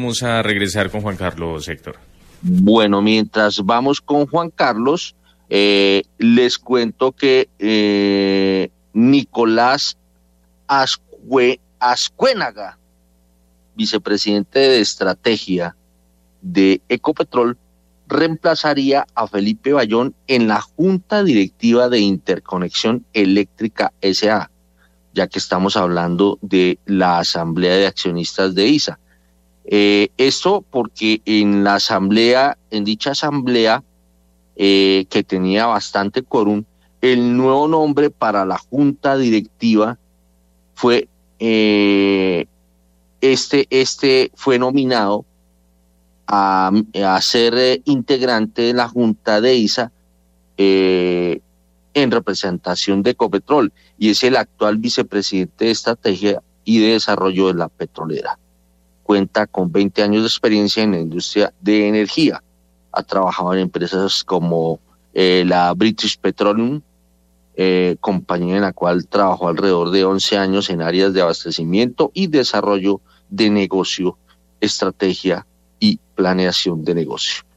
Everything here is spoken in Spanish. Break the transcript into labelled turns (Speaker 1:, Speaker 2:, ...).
Speaker 1: vamos a regresar con Juan Carlos, Héctor.
Speaker 2: Bueno, mientras vamos con Juan Carlos, les cuento que Nicolás Ascuénaga, vicepresidente de estrategia de Ecopetrol, reemplazaría a Felipe Bayón en la Junta Directiva de Interconexión Eléctrica S.A., ya que estamos hablando de la Asamblea de Accionistas de ISA. Esto porque en dicha asamblea, que tenía bastante quórum, el nuevo nombre para la Junta Directiva fue fue nominado a ser integrante de la Junta de ISA en representación de Ecopetrol, y es el actual vicepresidente de Estrategia y de Desarrollo de la petrolera. Cuenta con 20 años de experiencia en la industria de energía. Ha trabajado en empresas como la British Petroleum, compañía en la cual trabajó alrededor de 11 años en áreas de abastecimiento y desarrollo de negocio, estrategia y planeación de negocio.